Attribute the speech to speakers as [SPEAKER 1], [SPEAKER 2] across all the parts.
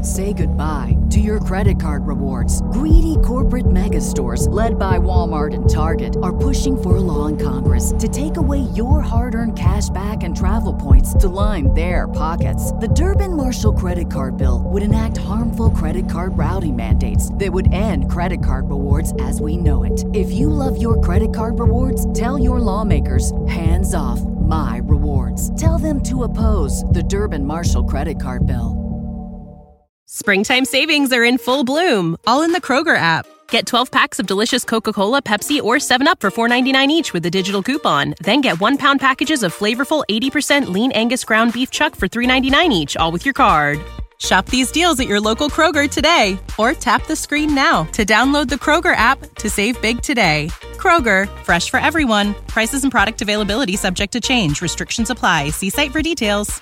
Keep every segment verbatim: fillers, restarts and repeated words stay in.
[SPEAKER 1] Say goodbye to your credit card rewards. Greedy corporate mega stores, led by Walmart and Target, are pushing for a law in Congress to take away your hard-earned cash back and travel points to line their pockets. The Durbin-Marshall credit card bill would enact harmful credit card routing mandates that would end credit card rewards as we know it. If you love your credit card rewards, tell your lawmakers, hands off my rewards. Tell them to oppose the Durbin-Marshall credit card bill.
[SPEAKER 2] Springtime savings are in full bloom, all in the Kroger app. Get twelve packs of delicious Coca-Cola, Pepsi, or seven up for four ninety-nine each with a digital coupon. Then get one-pound packages of flavorful eighty percent lean Angus ground beef chuck for three ninety-nine each, all with your card. Shop these deals at your local Kroger today, or tap the screen now to download the Kroger app to save big today. Kroger, fresh for everyone. Prices and product availability subject to change. Restrictions apply. See site for details.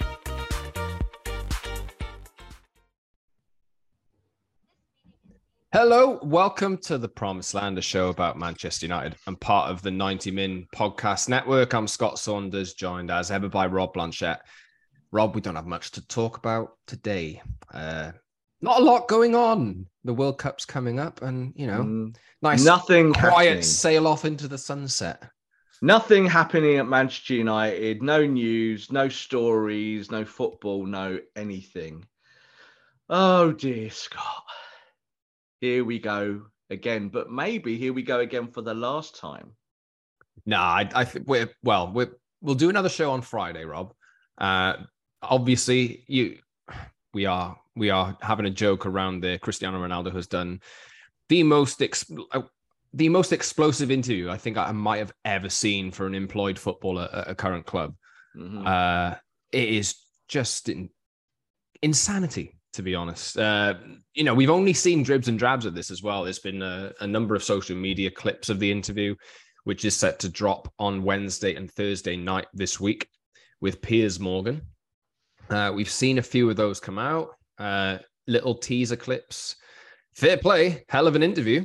[SPEAKER 3] Hello, welcome to the Promised Land, a show about Manchester United and part of the ninety min podcast network. I'm Scott Saunders, joined as ever by Rob Blanchette. Rob, we don't have much to talk about today. Uh, not a lot going on. The World Cup's coming up and, you know, mm, nice,
[SPEAKER 4] nothing
[SPEAKER 3] quiet
[SPEAKER 4] happening.
[SPEAKER 3] Sail off into the sunset.
[SPEAKER 4] Nothing happening at Manchester United. No news, no stories, no football, no anything. Oh, dear, Scott. Here we go again, but maybe here we go again for the last time.
[SPEAKER 3] No, I, I think we're well. We're, we'll do another show on Friday, Rob. Uh, obviously, you we are we are having a joke around there. Cristiano Ronaldo has done the most ex, uh, the most explosive interview I think I might have ever seen for an employed footballer at a current club. Mm-hmm. Uh, it is just in, insanity. To be honest, uh, you know, we've only seen dribs and drabs of this as well. There's been a, a number of social media clips of the interview, which is set to drop on Wednesday and Thursday night this week with Piers Morgan. Uh, we've seen a few of those come out, uh, little teaser clips. Fair play, hell of an interview.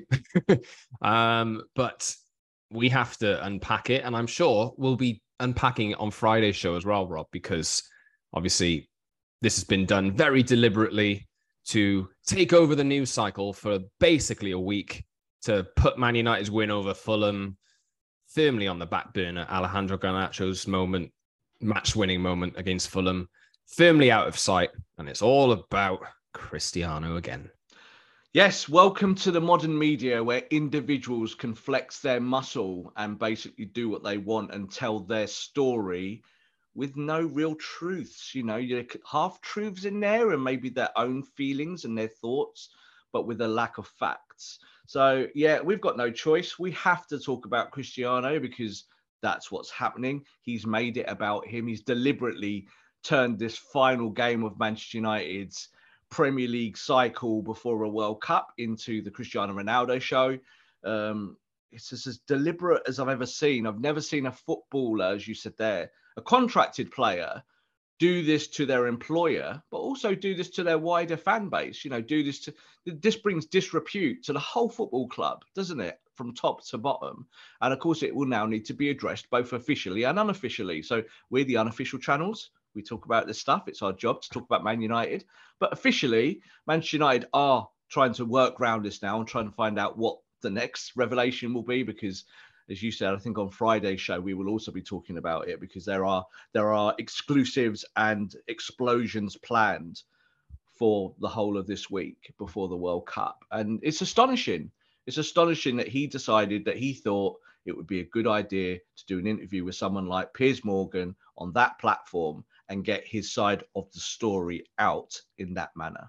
[SPEAKER 3] um, but we have to unpack it, and I'm sure we'll be unpacking it on Friday's show as well, Rob, because obviously this has been done very deliberately to take over the news cycle for basically a week, to put Man United's win over Fulham firmly on the back burner. Alejandro Garnacho's moment, match-winning moment against Fulham, firmly out of sight. And it's all about Cristiano again.
[SPEAKER 4] Yes, welcome to the modern media where individuals can flex their muscle and basically do what they want and tell their story with no real truths. You know, you half truths in there and maybe their own feelings and their thoughts, but with a lack of facts. So, yeah, we've got no choice. We have to talk about Cristiano because that's what's happening. He's made it about him. He's deliberately turned this final game of Manchester United's Premier League cycle before a World Cup into the Cristiano Ronaldo show. Um, it's just as deliberate as I've ever seen. I've never seen a footballer, as you said there, a contracted player, do this to their employer, but also do this to their wider fan base. You know, do this to, this brings disrepute to the whole football club, doesn't it? From top to bottom. And of course, it will now need to be addressed both officially and unofficially. So we're the unofficial channels. We talk about this stuff. It's our job to talk about Man United. But officially, Manchester United are trying to work around this now and trying to find out what the next revelation will be, because as you said, I think on Friday's show, we will also be talking about it because there are there are exclusives and explosions planned for the whole of this week before the World Cup. And it's astonishing. It's astonishing that he decided that he thought it would be a good idea to do an interview with someone like Piers Morgan on that platform and get his side of the story out in that manner.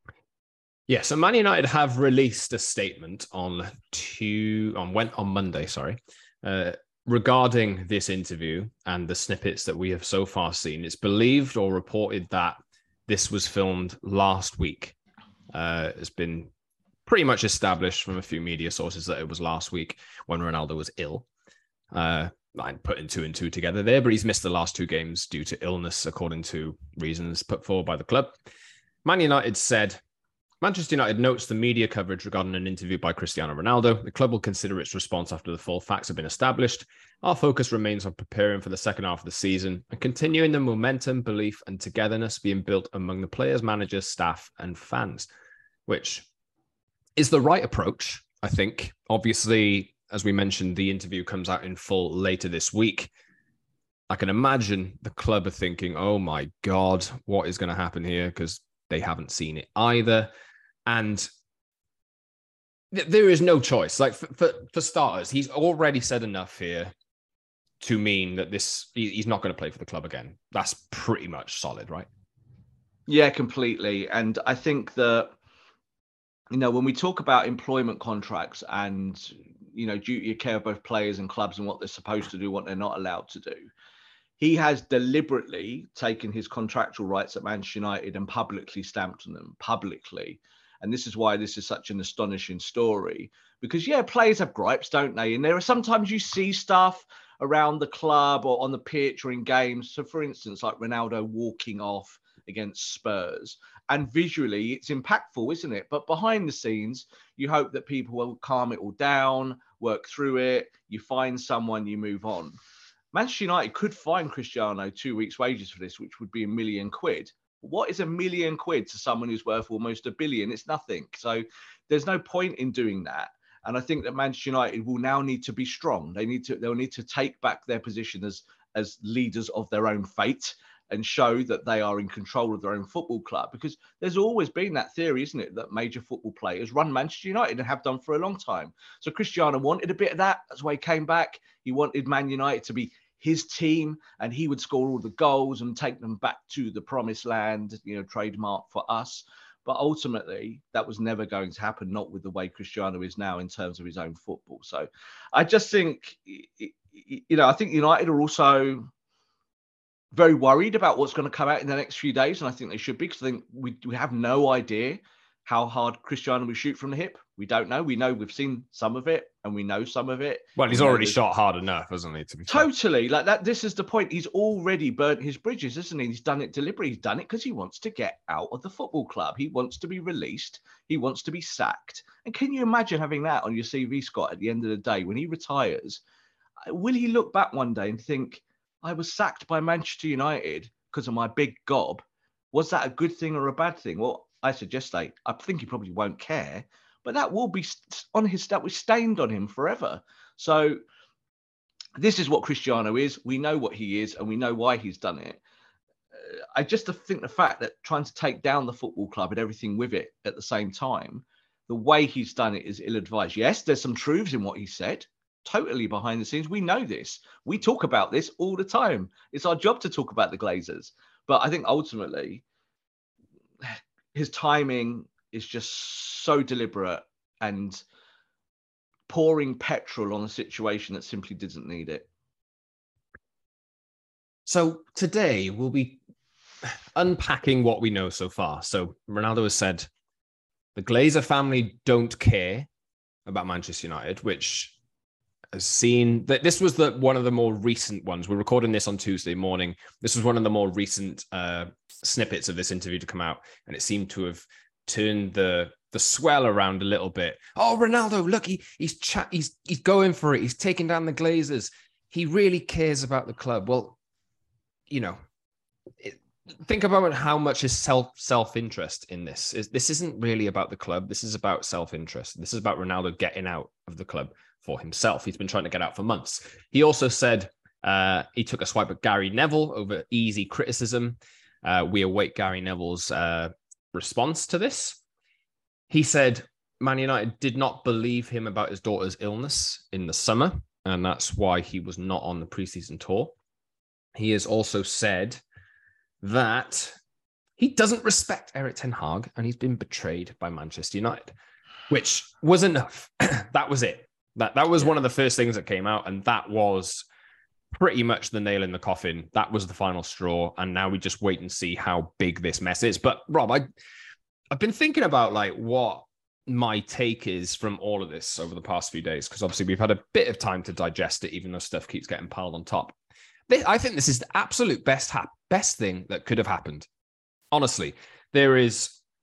[SPEAKER 3] Yeah, so Man United have released a statement on two on went on Monday, sorry, uh, regarding this interview and the snippets that we have so far seen. It's believed or reported that this was filmed last week. Uh, it's been pretty much established from a few media sources that it was last week when Ronaldo was ill. Uh, I'm putting two and two together there, but he's missed the last two games due to illness, according to reasons put forward by the club. Man United said, Manchester United notes the media coverage regarding an interview by Cristiano Ronaldo. The club will consider its response after the full facts have been established. Our focus remains on preparing for the second half of the season and continuing the momentum, belief, and togetherness being built among the players, managers, staff, and fans, which is the right approach, I think. Obviously, as we mentioned, the interview comes out in full later this week. I can imagine the club are thinking, oh my God, what is going to happen here? Because they haven't seen it either. And th- there is no choice. Like for, for, for starters, he's already said enough here to mean that this he, he's not going to play for the club again. That's pretty much solid, right?
[SPEAKER 4] Yeah, completely. And I think that, you know, when we talk about employment contracts and, you know, duty of care of both players and clubs and what they're supposed to do, what they're not allowed to do, he has deliberately taken his contractual rights at Manchester United and publicly stamped on them, publicly. And this is why this is such an astonishing story. Because, yeah, players have gripes, don't they? And there are sometimes you see stuff around the club or on the pitch or in games. So, for instance, like Ronaldo walking off against Spurs. And visually, it's impactful, isn't it? But behind the scenes, you hope that people will calm it all down, work through it. You find someone, you move on. Manchester United could fine Cristiano two weeks' wages for this, which would be a million quid. What is a million quid to someone who's worth almost a billion? It's nothing. So there's no point in doing that. And I think that Manchester United will now need to be strong. They need to, they'll need to take back their position as, as leaders of their own fate and show that they are in control of their own football club. Because there's always been that theory, isn't it, that major football players run Manchester United and have done for a long time. So Cristiano wanted a bit of that. That's why he came back. He wanted Man United to be his team, and he would score all the goals and take them back to the promised land, you know, trademark for us. But ultimately, that was never going to happen, not with the way Cristiano is now in terms of his own football. So I just think, you know, I think United are also very worried about what's going to come out in the next few days. And I think they should be, because I think we, we have no idea how hard Cristiano will shoot from the hip. We don't know. We know we've seen some of it and we know some of it.
[SPEAKER 3] Well, he's already shot hard enough, hasn't he? To be
[SPEAKER 4] totally fair. Like that. This is the point. He's already burnt his bridges, isn't he? He's done it deliberately. He's done it because he wants to get out of the football club. He wants to be released. He wants to be sacked. And can you imagine having that on your C V, Scott, at the end of the day, when he retires? Will he look back one day and think, I was sacked by Manchester United because of my big gob? Was that a good thing or a bad thing? Well, I suggest they, I think he probably won't care, but that will be on his, that was stained on him forever. So this is what Cristiano is. We know what he is and we know why he's done it. Uh, I just think the fact that trying to take down the football club and everything with it at the same time, the way he's done it is ill-advised. Yes, there's some truths in what he said, totally behind the scenes. We know this. We talk about this all the time. It's our job to talk about the Glazers. But I think ultimately, his timing is just so deliberate and pouring petrol on a situation that simply didn't need it.
[SPEAKER 3] So today we'll be unpacking what we know so far. So Ronaldo has said the Glazer family don't care about Manchester United, which has seen that this was the one of the more recent ones. We're recording this on Tuesday morning. This was one of the more recent uh, snippets of this interview to come out, and it seemed to have turned the the swell around a little bit. Oh, Ronaldo, look, he, he's cha- he's he's going for it. He's taking down the Glazers. He really cares about the club. Well, you know, it, think about how much is self self-interest in this. Is this isn't really about the club. This is about self-interest. This is about Ronaldo getting out of the club for himself. He's been trying to get out for months. He also said uh, he took a swipe at Gary Neville over easy criticism. Uh, we await Gary Neville's uh, response to this. He said Man United did not believe him about his daughter's illness in the summer, and that's why he was not on the preseason tour. He has also said that he doesn't respect Erik ten Hag and he's been betrayed by Manchester United, which was enough. That was it. That that was one of the first things that came out, and that was pretty much the nail in the coffin. That was the final straw, and now we just wait and see how big this mess is. But Rob, I, I've been thinking about like what my take is from all of this over the past few days, because obviously we've had a bit of time to digest it, even though stuff keeps getting piled on top. I think this is the absolute best ha- best thing that could have happened. Honestly, there is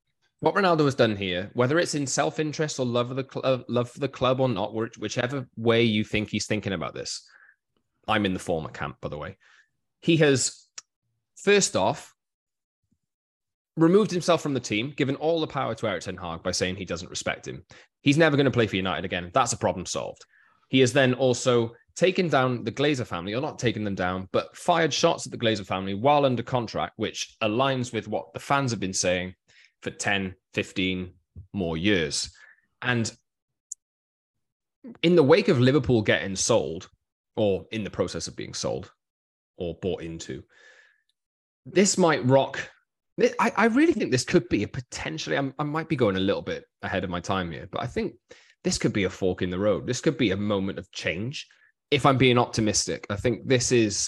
[SPEAKER 3] What Ronaldo has done here, whether it's in self-interest or love of the cl- love for the club or not, whichever way you think he's thinking about this, I'm in the former camp, by the way. He has, first off, removed himself from the team, given all the power to Erik ten Hag by saying he doesn't respect him. He's never going to play for United again. That's a problem solved. He has then also taken down the Glazer family, or not taken them down, but fired shots at the Glazer family while under contract, which aligns with what the fans have been saying for ten, fifteen more years. And in the wake of Liverpool getting sold, or in the process of being sold, or bought into, this might rock. I, I really think this could be a potentially, I'm, I might be going a little bit ahead of my time here, but I think this could be a fork in the road. This could be a moment of change. If I'm being optimistic, I think this is,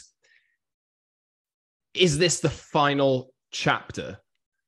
[SPEAKER 3] is this the final chapter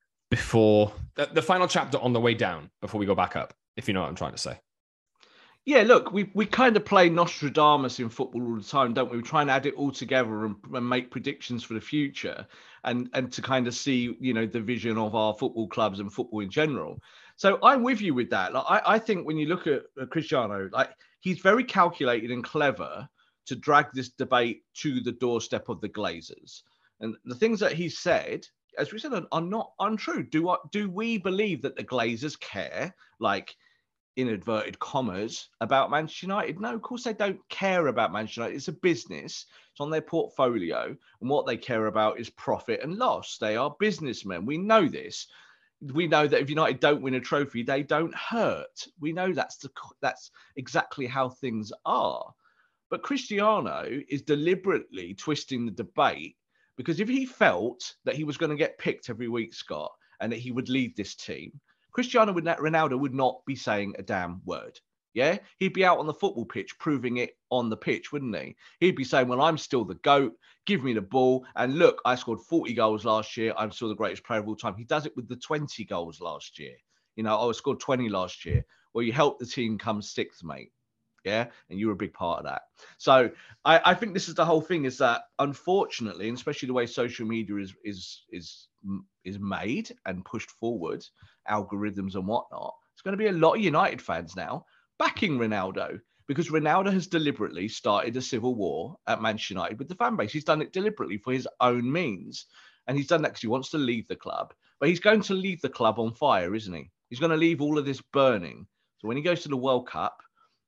[SPEAKER 3] before, the, the final chapter on the way down before we go back up, if you know what I'm trying to say?
[SPEAKER 4] Yeah, look, we we kind of play Nostradamus in football all the time, don't we? We try and add it all together and, and make predictions for the future, and and to kind of see, you know, the vision of our football clubs and football in general. So I'm with you with that. Like, I, I think when you look at Cristiano, like, he's very calculated and clever to drag this debate to the doorstep of the Glazers. And the things that he said, as we said, are, are not untrue. Do, do we believe that the Glazers care, like, in inverted commas, about Manchester United? No, of course they don't care about Manchester United. It's a business. It's on their portfolio. And what they care about is profit and loss. They are businessmen. We know this. We know that if United don't win a trophy, they don't hurt. We know that's the, that's exactly how things are. But Cristiano is deliberately twisting the debate, because if he felt that he was going to get picked every week, Scott, and that he would lead this team, Cristiano Ronaldo would not be saying a damn word. Yeah, he'd be out on the football pitch proving it on the pitch, wouldn't he? He'd be saying, well, I'm still the GOAT. Give me the ball. And look, I scored forty goals last year. I'm still the greatest player of all time. He does it with the twenty goals last year. You know, I scored twenty last year. Well, you helped the team come sixth, mate. Yeah, and you were a big part of that. So I, I think this is the whole thing, is that unfortunately, and especially the way social media is is is is made and pushed forward, algorithms and whatnot, it's going to be a lot of United fans now backing Ronaldo, because Ronaldo has deliberately started a civil war at Manchester United with the fan base. He's done it deliberately for his own means. And he's done that because he wants to leave the club. But he's going to leave the club on fire, isn't he? He's going to leave all of this burning. So when he goes to the World Cup,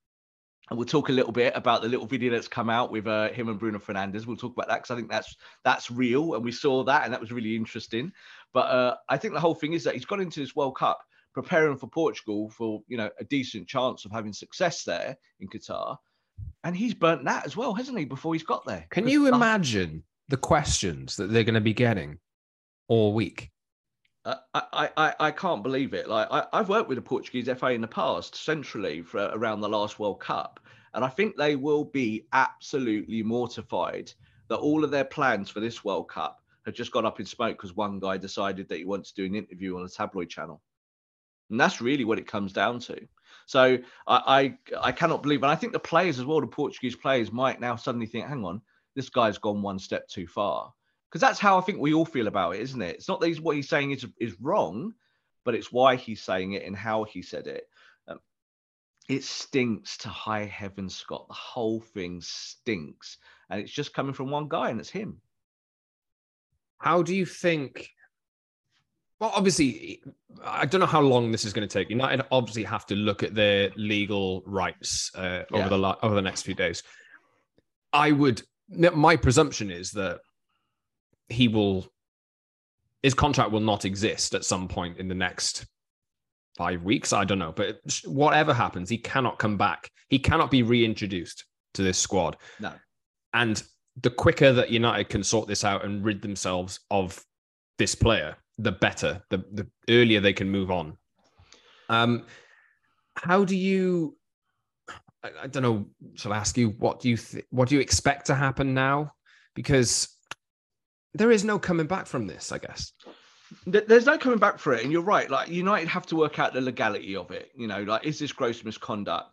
[SPEAKER 4] and we'll talk a little bit about the little video that's come out with uh, him and Bruno Fernandes. We'll talk about that because I think that's that's real. And we saw that, and that was really interesting. But uh, I think the whole thing is that he's gone into this World Cup preparing for Portugal for, you know, a decent chance of having success there in Qatar. And he's burnt that as well, hasn't he, before he's got there?
[SPEAKER 3] Can you imagine the questions that they're going to be getting all week?
[SPEAKER 4] Uh, I, I, I can't believe it. Like I, I've worked with the Portuguese F A in the past, centrally, for around the last World Cup. And I think they will be absolutely mortified that all of their plans for this World Cup have just gone up in smoke because one guy decided that he wants to do an interview on a tabloid channel. And that's really what it comes down to. So I, I I cannot believe, and I think the players as well, the Portuguese players, might now suddenly think, hang on, this guy's gone one step too far. Because that's how I think we all feel about it, isn't it? It's not that he's, what he's saying is, is wrong, but it's why he's saying it and how he said it. Um, it stinks to high heaven, Scott. The whole thing stinks. And it's just coming from one guy, and it's him.
[SPEAKER 3] How do you think... Well, obviously, I don't know how long this is going to take. United obviously have to look at their legal rights uh, over yeah. the over the next few days. I would... My presumption is that he will, his contract will not exist at some point in the next five weeks. I don't know, but whatever happens, he cannot come back. He cannot be reintroduced to this squad.
[SPEAKER 4] No.
[SPEAKER 3] And the quicker that United can sort this out and rid themselves of this player, the better, the, the earlier they can move on. Um, how do you, I, I don't know, shall I ask you, what do you, th- what do you expect to happen now? Because there is no coming back from this, I guess.
[SPEAKER 4] There's no coming back for it. And you're right. Like, United have to work out the legality of it. You know, like, is this gross misconduct?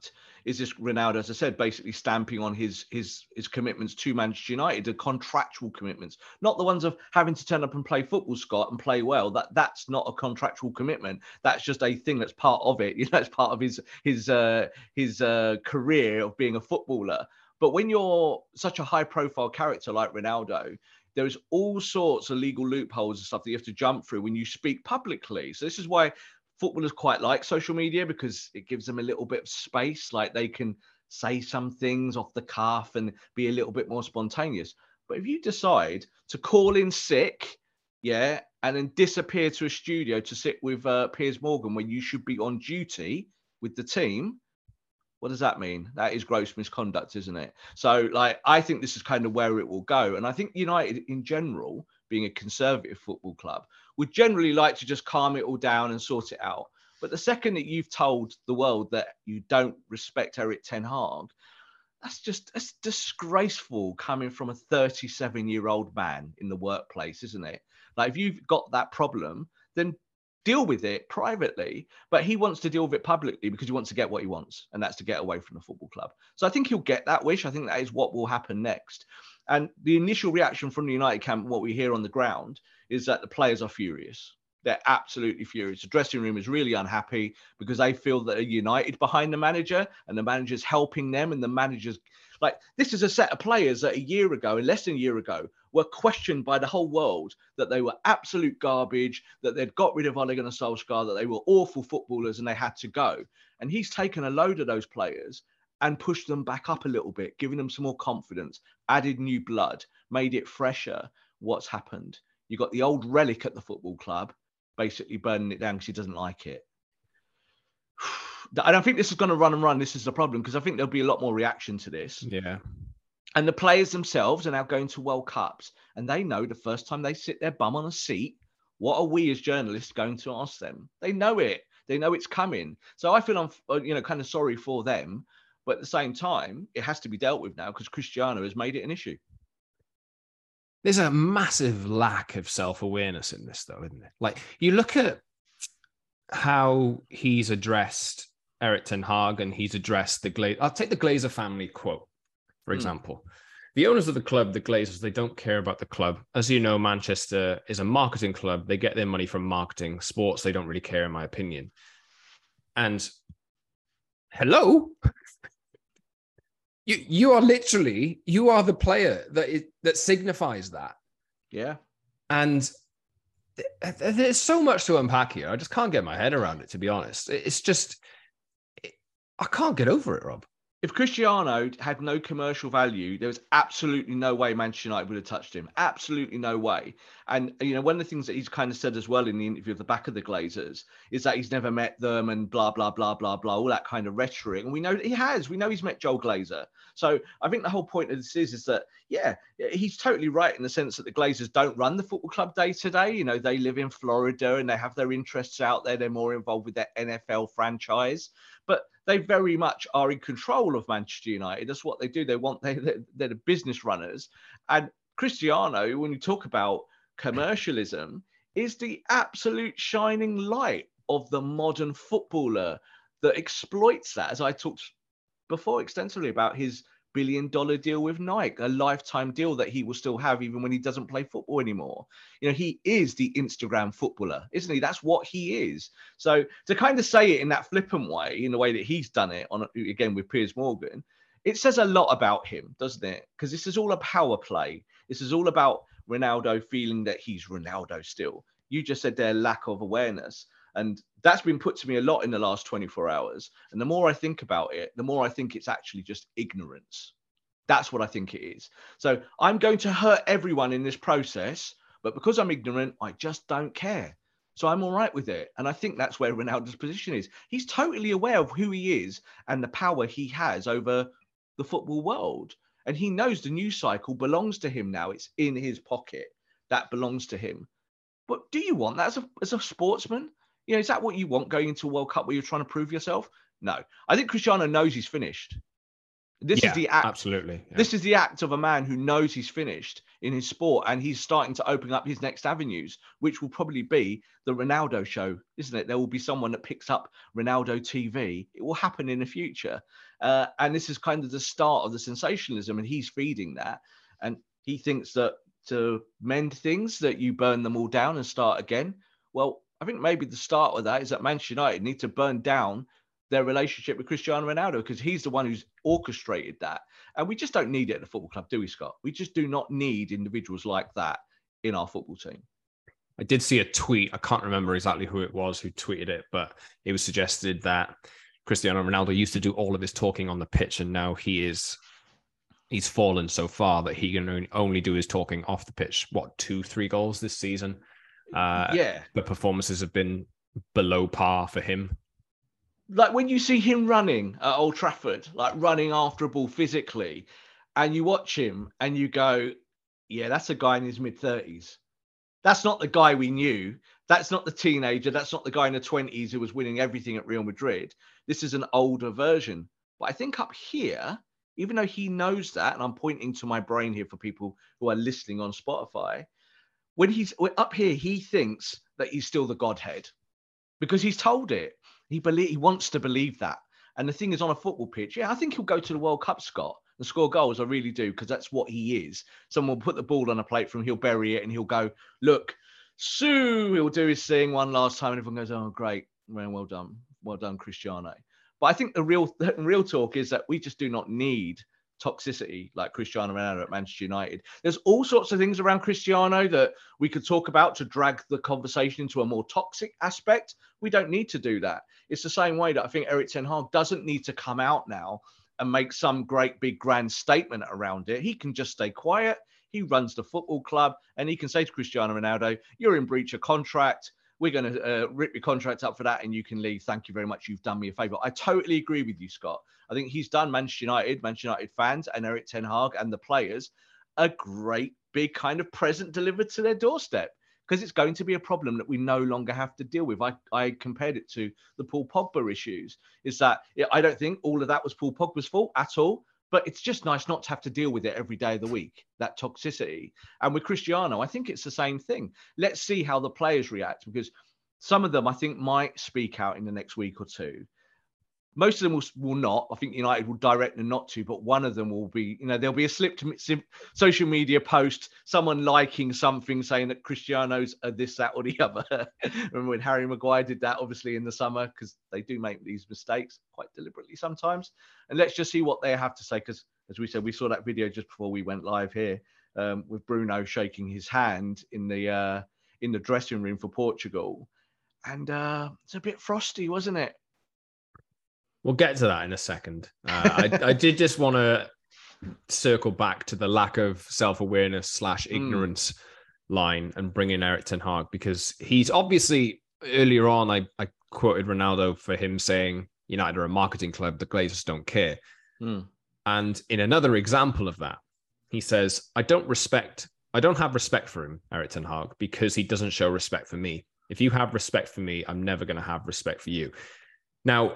[SPEAKER 4] is this Ronaldo, as I said, basically stamping on his his his commitments to Manchester United, the contractual commitments, not the ones of having to turn up and play football, Scott, and play well. That that's not a contractual commitment. That's just a thing that's part of it. You know, it's part of his his uh, his uh, career of being a footballer. But when you're such a high-profile character like Ronaldo, there's all sorts of legal loopholes and stuff that you have to jump through when you speak publicly. So this is why footballers quite like social media, because it gives them a little bit of space. Like they can say some things off the cuff and be a little bit more spontaneous. But if you decide to call in sick, yeah, and then disappear to a studio to sit with uh, Piers Morgan when you should be on duty with the team, what does that mean? That is gross misconduct, isn't it? So, like, I think this is kind of where it will go. And I think United in general, being a conservative football club, would generally like to just calm it all down and sort it out. But the second that you've told the world that you don't respect Erik ten Hag, that's just that's disgraceful coming from a thirty-seven-year-old man in the workplace, isn't it? Like, if you've got that problem, then deal with it privately, but he wants to deal with it publicly because he wants to get what he wants, and that's to get away from the football club. So I think he'll get that wish. I think that is what will happen next. And the initial reaction from the United camp, what we hear on the ground, is that the players are furious. They're absolutely furious. The dressing room is really unhappy because they feel that they're united behind the manager, and the manager's helping them, and the manager's like, this is a set of players that a year ago, and less than a year ago, were questioned by the whole world that they were absolute garbage, that they'd got rid of Ole Gunnar Solskjaer, that they were awful footballers and they had to go. And he's taken a load of those players and pushed them back up a little bit, giving them some more confidence, added new blood, made it fresher. What's happened? You got the old relic at the football club, basically burning it down because he doesn't like it. I don't think this is going to run and run. This is the problem, because I think there'll be a lot more reaction to this.
[SPEAKER 3] Yeah.
[SPEAKER 4] And the players themselves are now going to World Cups, and they know the first time they sit their bum on a seat, what are we as journalists going to ask them? They know it. They know it's coming. So I feel I'm, you know, kind of sorry for them, but at the same time, it has to be dealt with now because Cristiano has made it an issue.
[SPEAKER 3] There's a massive lack of self-awareness in this, though, isn't it? Like, you look at how he's addressed Erik ten Hag and he's addressed the Glazer. I'll take the Glazer family quote, for mm. example. The owners of the club, the Glazers, they don't care about the club. As you know, Manchester is a marketing club. They get their money from marketing. Sports, they don't really care, in my opinion. And hello? you you are literally, you are the player that is, that signifies that.
[SPEAKER 4] Yeah.
[SPEAKER 3] And th- there's so much to unpack here. I just can't get my head around it, to be honest. It's just, it, I can't get over it, Rob.
[SPEAKER 4] If Cristiano had no commercial value, there was absolutely no way Manchester United would have touched him. Absolutely no way. And, you know, one of the things that he's kind of said as well in the interview at the back of the Glazers is that he's never met them and blah, blah, blah, blah, blah, all that kind of rhetoric. And we know that he has. We know he's met Joel Glazer. So I think the whole point of this is, is that, yeah, he's totally right in the sense that the Glazers don't run the football club day to day. You know, they live in Florida and they have their interests out there. They're more involved with their N F L franchise. But they very much are in control of Manchester United. That's what they do. They want, they, they're, they're the business runners. And Cristiano, when you talk about commercialism, is the absolute shining light of the modern footballer that exploits that. As I talked before extensively about his billion dollar deal with Nike, a lifetime deal that he will still have even when he doesn't play football anymore. You know, he is the Instagram footballer, isn't he? That's what he is. So to kind of say it in that flippant way, in the way that he's done it on, again, with Piers Morgan, it says a lot about him, doesn't it? Because this is all a power play. This is all about Ronaldo feeling that he's Ronaldo still. You just said their lack of awareness. And that's been put to me a lot in the last twenty-four hours. And the more I think about it, the more I think it's actually just ignorance. That's what I think it is. So I'm going to hurt everyone in this process, but because I'm ignorant, I just don't care. So I'm all right with it. And I think that's where Ronaldo's position is. He's totally aware of who he is and the power he has over the football world. And he knows the news cycle belongs to him now. It's in his pocket. That belongs to him. But do you want that as a, as a sportsman? You know, is that what you want going into a World Cup where you're trying to prove yourself? No. I think Cristiano knows he's finished. This
[SPEAKER 3] yeah,
[SPEAKER 4] is the act.
[SPEAKER 3] Absolutely. Yeah.
[SPEAKER 4] This is the act of a man who knows he's finished in his sport, and he's starting to open up his next avenues, which will probably be the Ronaldo show, isn't it? There will be someone that picks up Ronaldo T V. It will happen in the future. Uh, and this is kind of the start of the sensationalism, and he's feeding that. And he thinks that to mend things, that you burn them all down and start again. Well, I think maybe the start of that is that Manchester United need to burn down their relationship with Cristiano Ronaldo, because he's the one who's orchestrated that. And we just don't need it at the football club, do we, Scott? We just do not need individuals like that in our football team.
[SPEAKER 3] I did see a tweet. I can't remember exactly who it was who tweeted it, but it was suggested that Cristiano Ronaldo used to do all of his talking on the pitch, and now he is he's fallen so far that he can only do his talking off the pitch. What, two, three goals this season? Uh,
[SPEAKER 4] yeah.
[SPEAKER 3] The performances have been below par for him.
[SPEAKER 4] Like when you see him running at Old Trafford, like running after a ball physically, and you watch him and you go, yeah, that's a guy in his mid-thirties. That's not the guy we knew. That's not the teenager. That's not the guy in the twenties who was winning everything at Real Madrid. This is an older version. But I think up here, even though he knows that, and I'm pointing to my brain here for people who are listening on Spotify, when he's up here, he thinks that he's still the Godhead because he's told it. He believe he wants to believe that. And the thing is, on a football pitch, yeah, I think he'll go to the World Cup, Scott, and score goals. I really do, because that's what he is. Someone will put the ball on a plate from him, he'll bury it, and he'll go, look, Sue, he'll do his thing one last time, and everyone goes, oh, great, well, well done, well done, Cristiano. But I think the real, the real talk is that we just do not need toxicity like Cristiano Ronaldo at Manchester United. There's all sorts of things around Cristiano that we could talk about to drag the conversation into a more toxic aspect. We don't need to do that. It's the same way that I think Erik ten Hag doesn't need to come out now and make some great big grand statement around it. He can just stay quiet. He runs the football club, and he can say to Cristiano Ronaldo, you're in breach of contract. We're going to uh, rip your contract up for that, and you can leave. Thank you very much. You've done me a favour. I totally agree with you, Scott. I think he's done Manchester United, Manchester United fans, and Erik ten Hag and the players a great big kind of present delivered to their doorstep, because it's going to be a problem that we no longer have to deal with. I, I compared it to the Paul Pogba issues. Is that I don't think all of that was Paul Pogba's fault at all. But it's just nice not to have to deal with it every day of the week, that toxicity. And with Cristiano, I think it's the same thing. Let's see how the players react, because some of them, I think, might speak out in the next week or two. Most of them will, will not. I think United will direct them not to, but one of them will be, you know, there'll be a slip to social media post, someone liking something saying that Cristiano's are this, that, or the other. Remember when Harry Maguire did that, obviously, in the summer, because they do make these mistakes quite deliberately sometimes. And let's just see what they have to say, because, as we said, we saw that video just before we went live here um, with Bruno shaking his hand in the uh, in the dressing room for Portugal. And uh, it's a bit frosty, wasn't it?
[SPEAKER 3] We'll get to that in a second. Uh, I, I did just want to circle back to the lack of self-awareness slash ignorance mm. line and bring in Erik ten Hag, because he's obviously, earlier on, I, I quoted Ronaldo for him saying, United are a marketing club, the Glazers don't care. Mm. And in another example of that, he says, I don't respect, I don't have respect for him, Erik ten Hag, because he doesn't show respect for me. If you have respect for me, I'm never going to have respect for you. Now,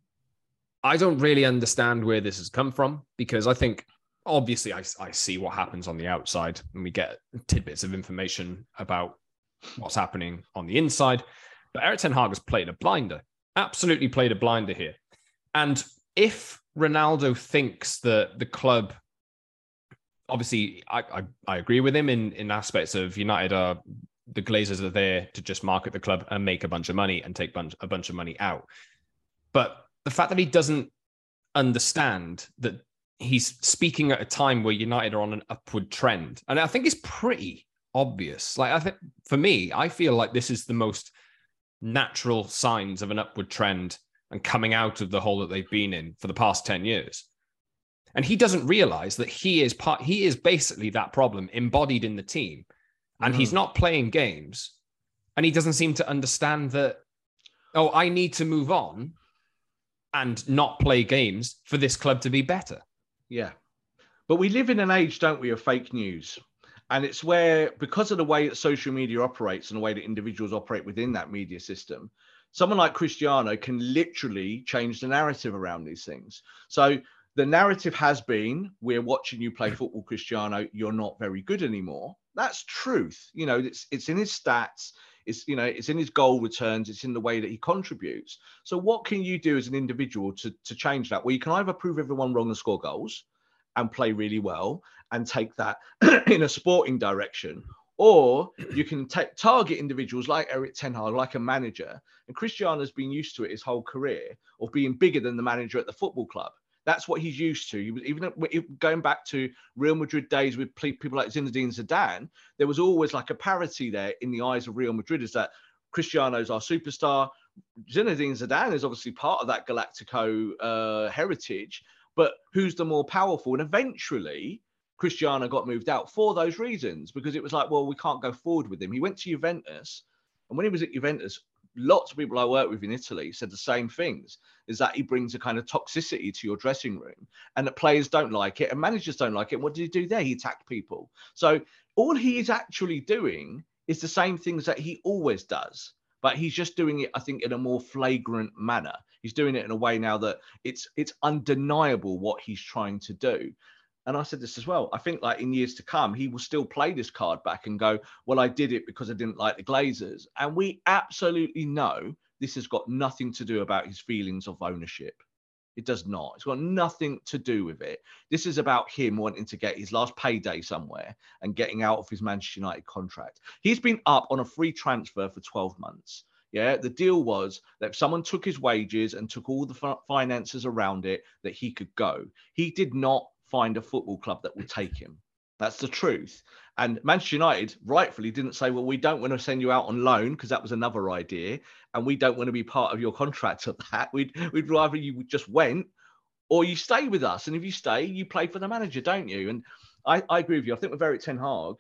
[SPEAKER 3] I don't really understand where this has come from, because I think, obviously, I, I see what happens on the outside, and we get tidbits of information about what's happening on the inside. But Erik ten Hag has played a blinder, absolutely played a blinder here. And if Ronaldo thinks that the club, obviously, I, I, I agree with him in, in aspects of United are, the Glazers are there to just market the club and make a bunch of money and take bunch, a bunch of money out. But the fact that he doesn't understand that he's speaking at a time where United are on an upward trend, and I think it's pretty obvious. Like, I think for me, I feel like this is the most natural signs of an upward trend and coming out of the hole that they've been in for the past ten years. And he doesn't realize that he is part, he is basically that problem embodied in the team, and mm. he's not playing games, and he doesn't seem to understand that, oh, I need to move on and not play games for this club to be better.
[SPEAKER 4] Yeah. But we live in an age, don't we, of fake news. And it's where, because of the way that social media operates and the way that individuals operate within that media system, someone like Cristiano can literally change the narrative around these things. So the narrative has been, we're watching you play football, Cristiano, you're not very good anymore. That's truth. You know, it's it's in his stats. It's, you know, it's in his goal returns. It's in the way that he contributes. So what can you do as an individual to, to change that? Well, you can either prove everyone wrong and score goals and play really well and take that in a sporting direction, or you can take target individuals like Erik ten Hag, like a manager. And Cristiano's been used to it his whole career of being bigger than the manager at the football club. That's what he's used to. He was, even going back to Real Madrid days with people like Zinedine Zidane, there was always like a parity there in the eyes of Real Madrid, is that Cristiano's our superstar. Zinedine Zidane is obviously part of that Galactico uh, heritage, but who's the more powerful? And eventually, Cristiano got moved out for those reasons, because it was like, well, we can't go forward with him. He went to Juventus, and when he was at Juventus, lots of people I work with in Italy said the same things, is that he brings a kind of toxicity to your dressing room and that players don't like it and managers don't like it. And what did he do there? He attacked people. So all he is actually doing is the same things that he always does, but he's just doing it, I think, in a more flagrant manner. He's doing it in a way now that it's it's undeniable what he's trying to do. And I said this as well. I think like in years to come, he will still play this card back and go, well, I did it because I didn't like the Glazers. And we absolutely know this has got nothing to do about his feelings of ownership. It does not. It's got nothing to do with it. This is about him wanting to get his last payday somewhere and getting out of his Manchester United contract. He's been up on a free transfer for twelve months. Yeah, the deal was that if someone took his wages and took all the finances around it, that he could go. He did not find a football club that would take him. That's the truth. And Manchester United rightfully didn't say, well, we don't want to send you out on loan, because that was another idea, and we don't want to be part of your contract of that. We'd, we'd rather you just went, or you stay with us. And if you stay, you play for the manager, don't you? And I, I agree with you. I think with Erik ten Hag,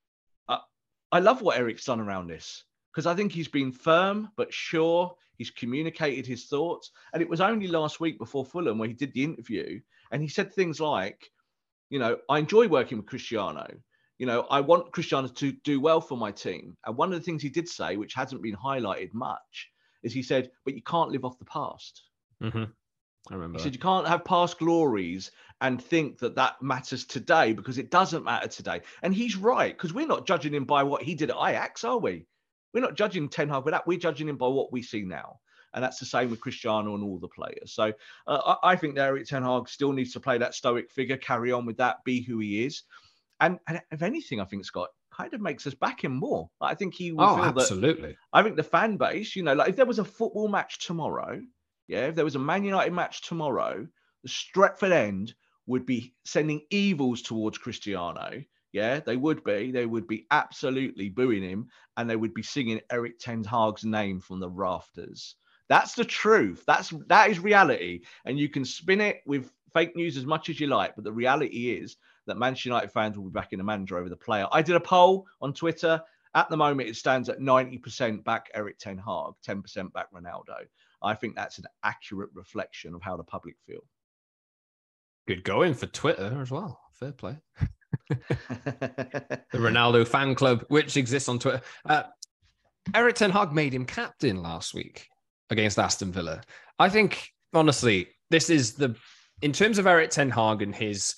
[SPEAKER 4] I, I love what Eric's done around this, because I think he's been firm but sure. He's communicated his thoughts. And it was only last week before Fulham where he did the interview, and he said things like, you know, I enjoy working with Cristiano. You know, I want Cristiano to do well for my team. And one of the things he did say, which hasn't been highlighted much, is he said, but you can't live off the past.
[SPEAKER 3] Mm-hmm. I remember.
[SPEAKER 4] He
[SPEAKER 3] that.
[SPEAKER 4] said, you can't have past glories and think that that matters today, because it doesn't matter today. And he's right, because we're not judging him by what he did at Ajax, are we? We're not judging Ten Hag by that. We're judging him by what we see now. And that's the same with Cristiano and all the players. So uh, I, I think that Erik ten Hag still needs to play that stoic figure, carry on with that, be who he is. And, and if anything, I think, Scott, kind of makes us back him more. I think he will
[SPEAKER 3] oh,
[SPEAKER 4] feel
[SPEAKER 3] absolutely.
[SPEAKER 4] That, I think the fan base, you know, like if there was a football match tomorrow, yeah, if there was a Man United match tomorrow, the Stretford End would be sending evils towards Cristiano. Yeah, they would be. They would be absolutely booing him, and they would be singing Erik ten Hag's name from the rafters. That's the truth. That's that is reality. And you can spin it with fake news as much as you like, but the reality is that Manchester United fans will be backing the manager over the player. I did a poll on Twitter. At the moment, it stands at ninety percent back Erik ten Hag, ten percent back Ronaldo. I think that's an accurate reflection of how the public feel.
[SPEAKER 3] Good going for Twitter as well. Fair play. The Ronaldo fan club, which exists on Twitter. Uh, Erik ten Hag made him captain last week against Aston Villa. I think, honestly, this is the, in terms of Erik ten Hag and his,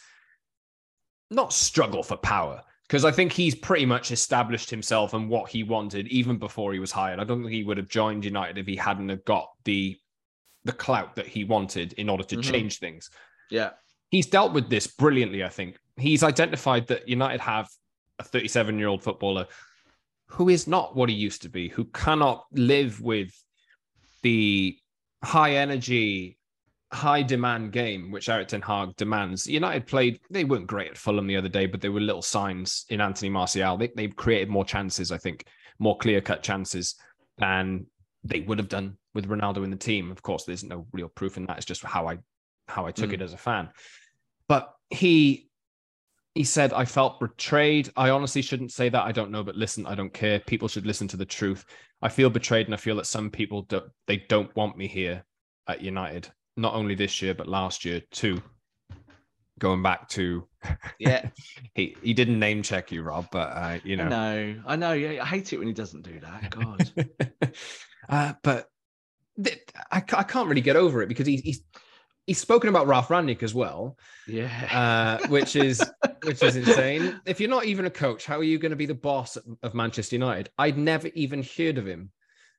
[SPEAKER 3] not struggle for power, because I think he's pretty much established himself and what he wanted even before he was hired. I don't think he would have joined United if he hadn't have got the, the clout that he wanted in order to mm-hmm. change things.
[SPEAKER 4] Yeah.
[SPEAKER 3] He's dealt with this brilliantly, I think. He's identified that United have a thirty-seven-year-old footballer who is not what he used to be, who cannot live with the high energy, high demand game, which Erik ten Hag demands. United played, they weren't great at Fulham the other day, but there were little signs in Anthony Martial. They, they've created more chances, I think, more clear-cut chances than they would have done with Ronaldo in the team. Of course, there's no real proof in that. It's just how I how I took mm. it as a fan. But he he said, I felt betrayed. I honestly shouldn't say that. I don't know, but listen, I don't care. People should listen to the truth. I feel betrayed, and I feel that some people, don't, they don't want me here at United. Not only this year, but last year too. Going back to...
[SPEAKER 4] Yeah.
[SPEAKER 3] he, he didn't name check you, Rob, but, uh, you know.
[SPEAKER 4] I know. I know. Yeah, I hate it when he doesn't do that. God.
[SPEAKER 3] uh, but th- I, I can't really get over it, because he, he's... he's spoken about Ralph Rangnick as well.
[SPEAKER 4] Yeah.
[SPEAKER 3] Uh, which is which is insane. If you're not even a coach, how are you going to be the boss of Manchester United? I'd never even heard of him.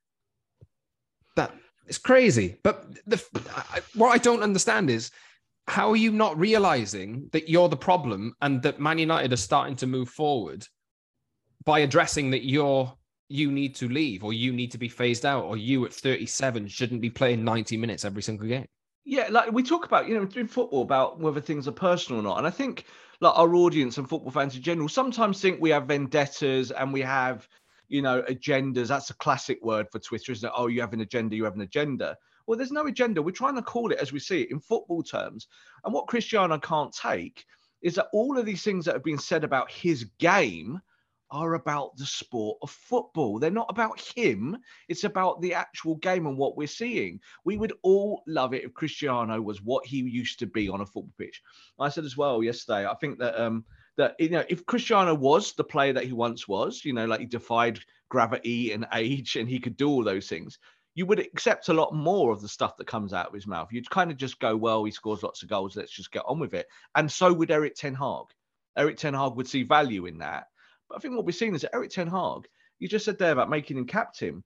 [SPEAKER 3] That it's crazy. But the I, what I don't understand is, how are you not realizing that you're the problem and that Man United are starting to move forward by addressing that you're you need to leave, or you need to be phased out, or you at thirty-seven shouldn't be playing ninety minutes every single game?
[SPEAKER 4] Yeah, like we talk about, you know, in football about whether things are personal or not. And I think like our audience and football fans in general sometimes think we have vendettas and we have, you know, agendas. That's a classic word for Twitter, isn't it? Oh, you have an agenda, you have an agenda. Well, there's no agenda. We're trying to call it as we see it in football terms. And what Cristiano can't take is that all of these things that have been said about his game are about the sport of football. They're not about him. It's about the actual game and what we're seeing. We would all love it if Cristiano was what he used to be on a football pitch. I said as well yesterday, I think that um that you know, if Cristiano was the player that he once was, you know, like he defied gravity and age and he could do all those things, you would accept a lot more of the stuff that comes out of his mouth. You'd kind of just go, well, he scores lots of goals, let's just get on with it. And so would Erik ten Hag. Erik ten Hag would see value in that. But I think what we're seeing is that Erik ten Hag, you just said there about making him captain.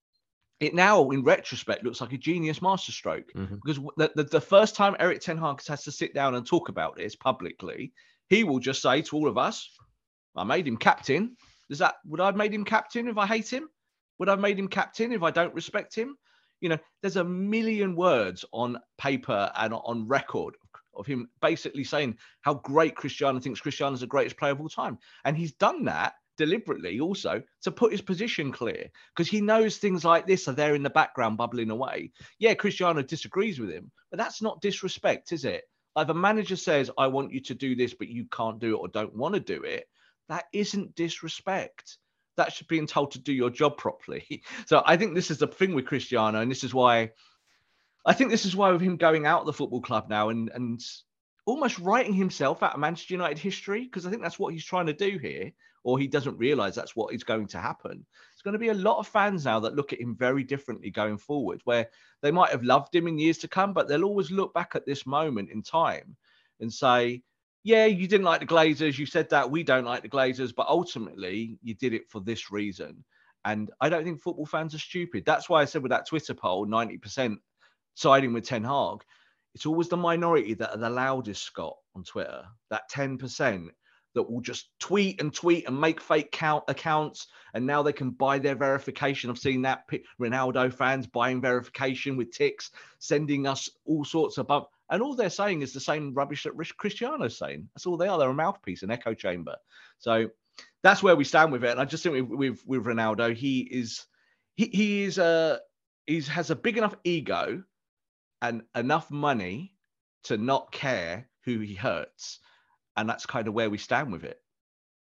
[SPEAKER 4] It now, in retrospect, looks like a genius masterstroke. Mm-hmm. Because the, the, the first time Erik ten Hag has to sit down and talk about this publicly, he will just say to all of us, I made him captain. Does that, would I have made him captain if I hate him? Would I have made him captain if I don't respect him? You know, there's a million words on paper and on record of him basically saying how great Cristiano thinks Cristiano is the greatest player of all time. And he's done that deliberately also to put his position clear, because he knows things like this are there in the background bubbling away. Yeah, Cristiano disagrees with him, but that's not disrespect, is it? Like, if a manager says, I want you to do this, but you can't do it or don't want to do it, that isn't disrespect. That's being told to do your job properly. So I think this is the thing with Cristiano, and this is why I think this is why with him going out of the football club now and, and almost writing himself out of Manchester United history, because I think that's what he's trying to do here, or he doesn't realise that's what is going to happen. There's going to be a lot of fans now that look at him very differently going forward, where they might have loved him in years to come, but they'll always look back at this moment in time and say, yeah, you didn't like the Glazers. You said that we don't like the Glazers, but ultimately you did it for this reason. And I don't think football fans are stupid. That's why I said with that Twitter poll, ninety percent siding with Ten Hag. It's always the minority that are the loudest, Scott, on Twitter. That ten percent that will just tweet and tweet and make fake count accounts. And now they can buy their verification. I've seen that. Ronaldo fans buying verification with ticks, sending us all sorts of bump. And all they're saying is the same rubbish that Cristiano's saying. That's all they are. They're a mouthpiece, an echo chamber. So that's where we stand with it. And I just think with with, with Ronaldo, he is he he is uh he's has a big enough ego and enough money to not care who he hurts. And that's kind of where we stand with it.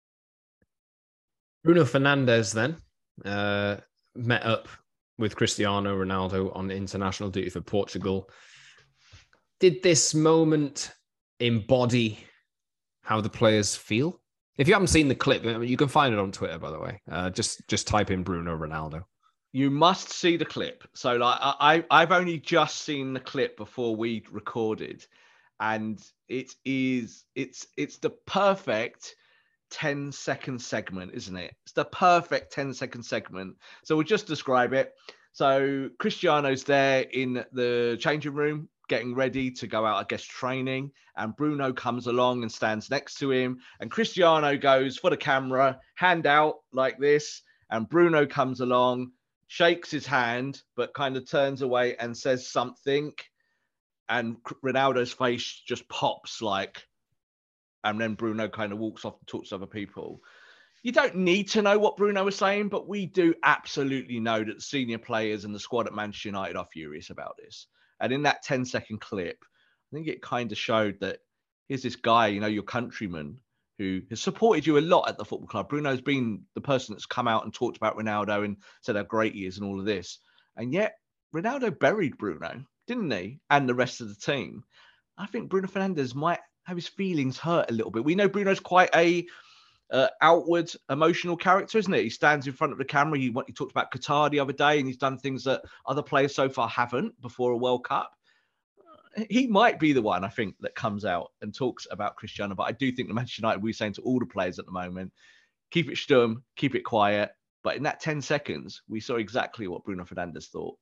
[SPEAKER 3] Bruno Fernandes then uh, met up with Cristiano Ronaldo on international duty for Portugal. Did this moment embody how the players feel? If you haven't seen the clip, I mean, you can find it on Twitter, by the way. Uh, just just type in Bruno Ronaldo.
[SPEAKER 4] You must see the clip. So like I, I've only just seen the clip before we recorded. And it is, it's, it's the perfect ten second segment, isn't it? It's the perfect ten second segment. So we'll just describe it. So Cristiano's there in the changing room, getting ready to go out, I guess, training. And Bruno comes along and stands next to him. And Cristiano goes for the camera, hand out like this. And Bruno comes along, shakes his hand, but kind of turns away and says something. And Ronaldo's face just pops like, and then Bruno kind of walks off and talks to other people. You don't need to know what Bruno was saying, but we do absolutely know that the senior players and the squad at Manchester United are furious about this. And in that ten second clip, I think it kind of showed that here's this guy, you know, your countryman who has supported you a lot at the football club. Bruno's been the person that's come out and talked about Ronaldo and said how great he is and all of this. And yet Ronaldo buried Bruno, didn't he? And the rest of the team. I think Bruno Fernandes might have his feelings hurt a little bit. We know Bruno's quite a uh, outward emotional character, isn't it? He stands in front of the camera. He, he talked about Qatar the other day, and he's done things that other players so far haven't before a World Cup. he might be the one, I think, that comes out and talks about Cristiano. But I do think the Manchester United, we're saying to all the players at the moment, keep it stum, keep it quiet. But in that ten seconds, we saw exactly what Bruno Fernandes thought.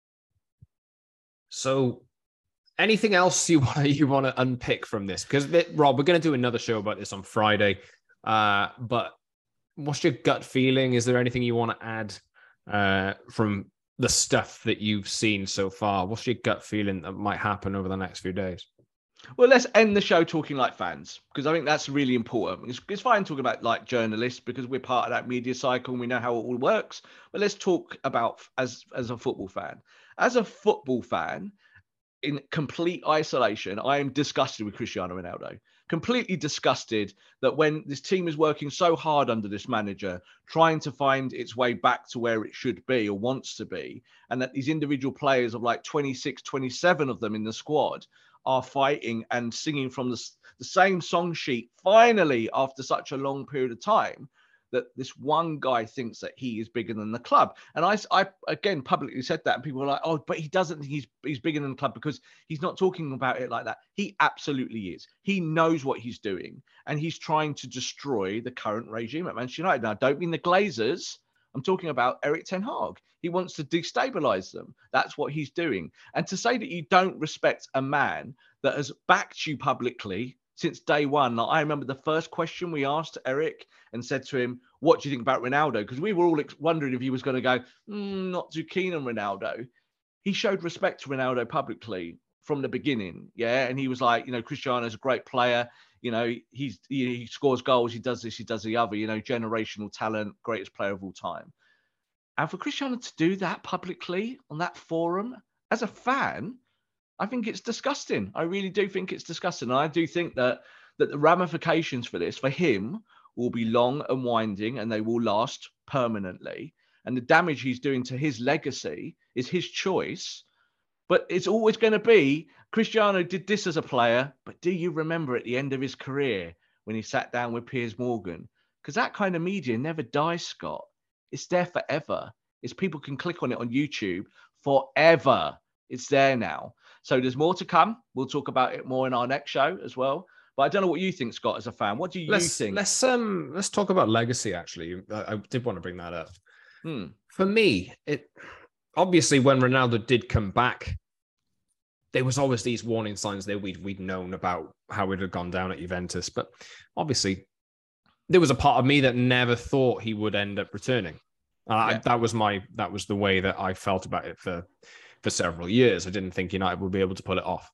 [SPEAKER 3] So anything else you want to, you want to unpick from this? Because, Rob, we're going to do another show about this on Friday. Uh, but what's your gut feeling? Is there anything you want to add uh, from the stuff that you've seen so far? What's your gut feeling that might happen over the next few days?
[SPEAKER 4] Well, let's end the show talking like fans, because I think that's really important. It's, it's fine talking about like journalists because we're part of that media cycle and we know how it all works. But let's talk about as as a football fan. As a football fan, in complete isolation, I am disgusted with Cristiano Ronaldo. Completely disgusted that when this team is working so hard under this manager, trying to find its way back to where it should be or wants to be, and that these individual players of like twenty-six, twenty-seven of them in the squad are fighting and singing from the, the same song sheet, finally, after such a long period of time, that this one guy thinks that he is bigger than the club. And I, I again, publicly said that, and people were like, oh, but he doesn't think he's, he's bigger than the club because he's not talking about it like that. He absolutely is. He knows what he's doing, and he's trying to destroy the current regime at Manchester United. Now, I don't mean the Glazers. I'm talking about Erik ten Hag. He wants to destabilize them. That's what he's doing. And to say that you don't respect a man that has backed you publicly since day one. Like, I remember the first question we asked Eric and said to him, what do you think about Ronaldo? Because we were all wondering if he was going to go, mm, not too keen on Ronaldo. He showed respect to Ronaldo publicly from the beginning. Yeah. And he was like, you know, Cristiano's a great player. You know, he's he, he scores goals. He does this, he does the other, you know, generational talent, greatest player of all time. And for Cristiano to do that publicly on that forum, as a fan, I think it's disgusting. I really do think it's disgusting. And I do think that that the ramifications for this, for him, will be long and winding, and they will last permanently. And the damage he's doing to his legacy is his choice. But it's always going to be, Cristiano did this as a player, but do you remember at the end of his career when he sat down with Piers Morgan? Because that kind of media never dies, Scott. It's there forever. It's people can click on it on YouTube forever. It's there now. So there's more to come. We'll talk about it more in our next show as well. But I don't know what you think, Scott, as a fan. What do you
[SPEAKER 3] let's,
[SPEAKER 4] think?
[SPEAKER 3] Let's um let's talk about legacy. Actually, I, I did want to bring that up.
[SPEAKER 4] Hmm.
[SPEAKER 3] For me, it obviously when Ronaldo did come back, there was always these warning signs that we'd we'd known about how it had gone down at Juventus. But obviously, there was a part of me that never thought he would end up returning. Uh, yeah. I, that was my that was the way that I felt about it for. for several years. I didn't think United would be able to pull it off.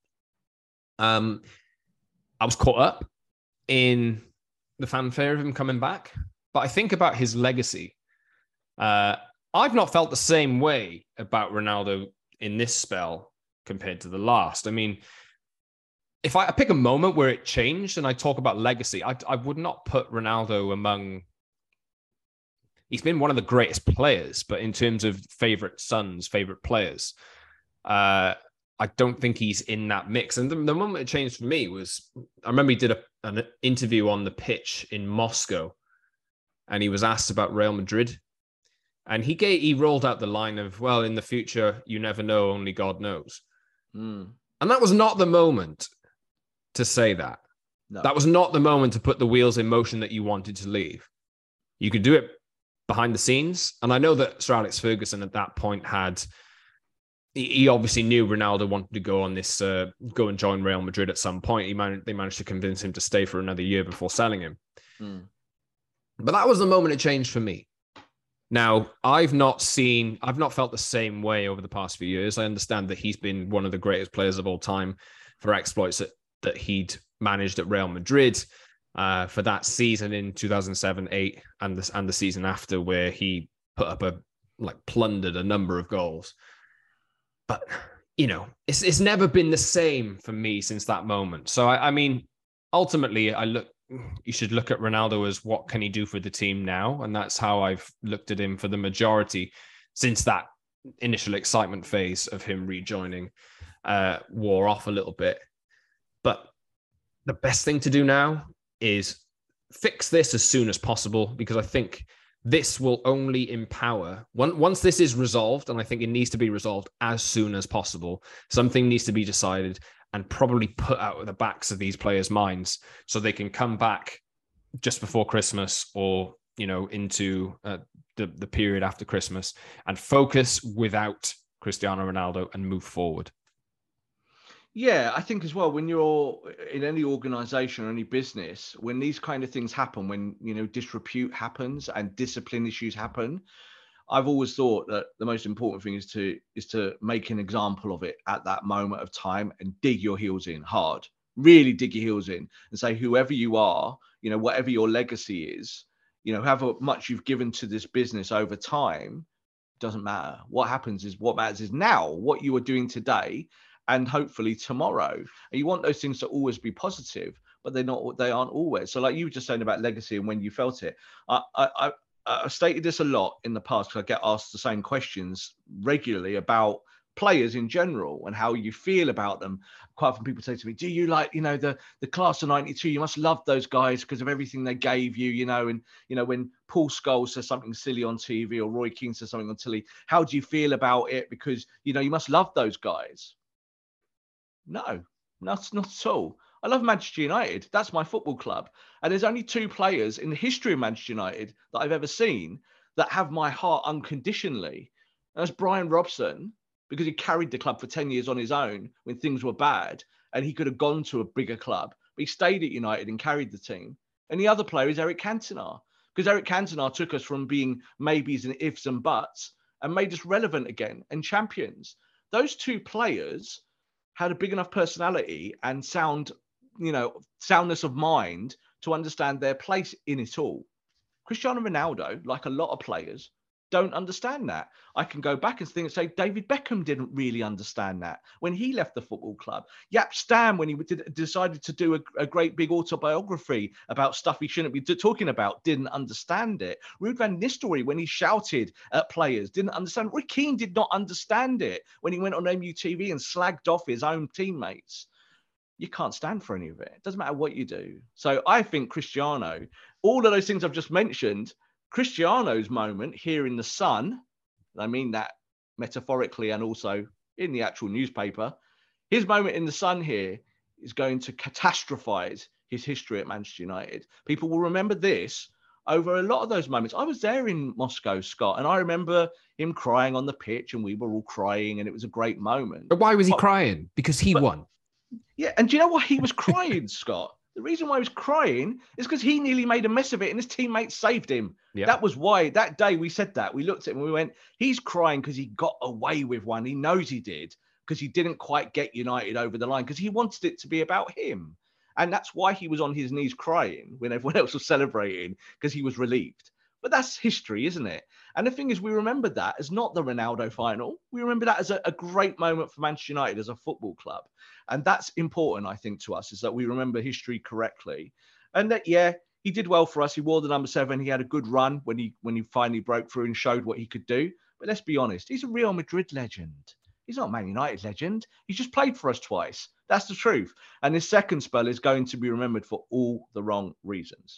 [SPEAKER 3] Um, I was caught up in the fanfare of him coming back, but I think about his legacy. Uh, I've not felt the same way about Ronaldo in this spell compared to the last. I mean, if I, I pick a moment where it changed and I talk about legacy, I, I would not put Ronaldo among... He's been one of the greatest players, but in terms of favorite sons, favorite players, uh, I don't think he's in that mix. And the, the moment it changed for me was, I remember he did a, an interview on the pitch in Moscow, and he was asked about Real Madrid, and he gave, he rolled out the line of, well, in the future, you never know, only God knows.
[SPEAKER 4] Mm.
[SPEAKER 3] And that was not the moment to say that.
[SPEAKER 4] No.
[SPEAKER 3] That was not the moment to put the wheels in motion that you wanted to leave. You could do it behind the scenes. And I know that Sir Alex Ferguson at that point had, he, he obviously knew Ronaldo wanted to go on this, uh, go and join Real Madrid at some point. He managed, they managed to convince him to stay for another year before selling him.
[SPEAKER 4] Mm.
[SPEAKER 3] But that was the moment it changed for me. Now, I've not seen, I've not felt the same way over the past few years. I understand that he's been one of the greatest players of all time for exploits that, that he'd managed at Real Madrid. Uh, for that season in two thousand seven, eight, and the, and the season after, where he put up a, like, plundered a number of goals. But, you know, it's it's never been the same for me since that moment. So, I, I mean, ultimately, I look, you should look at Ronaldo as what can he do for the team now? And that's how I've looked at him for the majority since that initial excitement phase of him rejoining uh, wore off a little bit. But the best thing to do now is fix this as soon as possible, because I think this will only empower, once this is resolved, and I think it needs to be resolved as soon as possible, something needs to be decided and probably put out of the backs of these players' minds so they can come back just before Christmas or, you know, into uh, the, the period after Christmas and focus without Cristiano Ronaldo and move forward.
[SPEAKER 4] Yeah, I think as well, when you're in any organization or any business, when these kind of things happen, when, you know, disrepute happens and discipline issues happen, I've always thought that the most important thing is to is to make an example of it at that moment of time and dig your heels in hard, really dig your heels in and say, whoever you are, you know, whatever your legacy is, you know, however much you've given to this business over time, doesn't matter. What happens is what matters is now, what you are doing today and hopefully tomorrow. And you want those things to always be positive, but they're not, they aren't always. So like you were just saying about legacy and when you felt it, I, I, I've stated this a lot in the past because I get asked the same questions regularly about players in general and how you feel about them. Quite often people say to me, do you like, you know, the, the class of ninety-two, you must love those guys because of everything they gave you, you know, and, you know, when Paul Scholes says something silly on T V or Roy Keane says something on telly, how do you feel about it? Because, you know, you must love those guys. No, not, not at all. I love Manchester United. That's my football club. And there's only two players in the history of Manchester United that I've ever seen that have my heart unconditionally. And that's Brian Robson, because he carried the club for ten years on his own when things were bad. And he could have gone to a bigger club. But he stayed at United and carried the team. And the other player is Eric Cantona, because Eric Cantona took us from being maybes and ifs and buts and made us relevant again and champions. Those two players had a big enough personality and sound, you know, soundness of mind to understand their place in it all. Cristiano Ronaldo, like a lot of players, don't understand that. I can go back and think and say David Beckham didn't really understand that when he left the football club. Jaap Stam, when he did, decided to do a, a great big autobiography about stuff he shouldn't be talking about, didn't understand it. Ruud van Nistelrooy, when he shouted at players, didn't understand. Roy Keane did not understand it when he went on M U T V and slagged off his own teammates. You can't stand for any of it. It doesn't matter what you do. So I think Cristiano, all of those things I've just mentioned, Cristiano's moment here in the sun, I mean that metaphorically and also in the actual newspaper, his moment in the sun here is going to catastrophize his history at Manchester United. People will remember this over a lot of those moments. I was there in Moscow, Scott, and I remember him crying on the pitch and we were all crying and it was a great moment.
[SPEAKER 3] But why was he
[SPEAKER 4] but,
[SPEAKER 3] crying? Because he
[SPEAKER 4] but,
[SPEAKER 3] won.
[SPEAKER 4] Yeah, and do you know why he was crying, Scott? The reason why he was crying is because he nearly made a mess of it and his teammates saved him. Yep. That was why that day we said that. We looked at him and we went, he's crying because he got away with one. He knows he did because he didn't quite get United over the line because he wanted it to be about him. And that's why he was on his knees crying when everyone else was celebrating, because he was relieved. But that's history, isn't it? And the thing is, we remember that as not the Ronaldo final. We remember that as a, a great moment for Manchester United as a football club. And that's important, I think, to us, is that we remember history correctly. And that, yeah, he did well for us. He wore the number seven. He had a good run when he when he finally broke through and showed what he could do. But let's be honest, he's a Real Madrid legend. He's not a Man United legend. He's just played for us twice. That's the truth. And his second spell is going to be remembered for all the wrong reasons.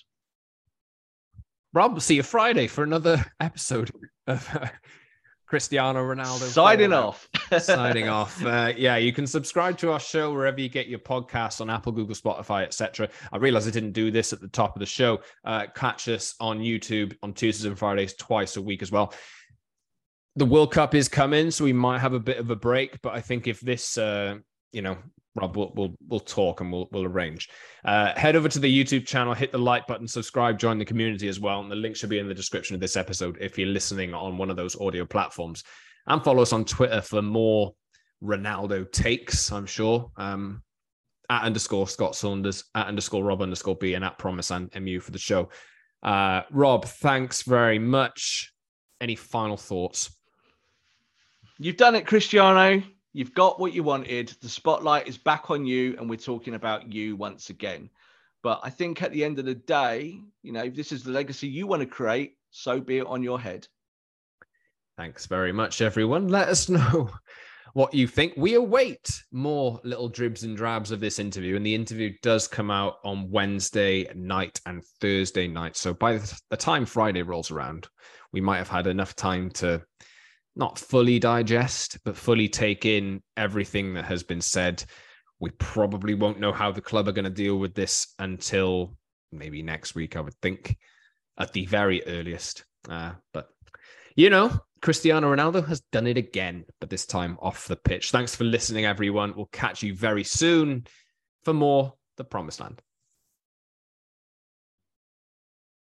[SPEAKER 3] Rob, we'll see you Friday for another episode of uh, Cristiano Ronaldo.
[SPEAKER 4] Signing off.
[SPEAKER 3] Signing off. Uh, yeah, you can subscribe to our show wherever you get your podcasts, on Apple, Google, Spotify, et cetera. I realize I didn't do this at the top of the show. Uh, catch us on YouTube on Tuesdays and Fridays twice a week as well. The World Cup is coming, so we might have a bit of a break. But I think if this, uh, you know, Rob, we'll, we'll we'll talk and we'll we'll arrange. Uh, head over to the YouTube channel, hit the like button, subscribe, join the community as well. And the link should be in the description of this episode if you're listening on one of those audio platforms. And follow us on Twitter for more Ronaldo takes, I'm sure. Um, at underscore Scott Saunders, at underscore Rob underscore B, and at Promise and M U for the show. Uh, Rob, thanks very much. Any final thoughts?
[SPEAKER 4] You've done it, Cristiano. You've got what you wanted. The spotlight is back on you, and we're talking about you once again. But I think at the end of the day, you know, if this is the legacy you want to create, so be it on your head.
[SPEAKER 3] Thanks very much, everyone. Let us know what you think. We await more little dribs and drabs of this interview, and the interview does come out on Wednesday night and Thursday night. So by the time Friday rolls around, we might have had enough time to not fully digest, but fully take in everything that has been said. We probably won't know how the club are going to deal with this until maybe next week, I would think, at the very earliest. Uh, but, you know, Cristiano Ronaldo has done it again, but this time off the pitch. Thanks for listening, everyone. We'll catch you very soon for more The Promised Land.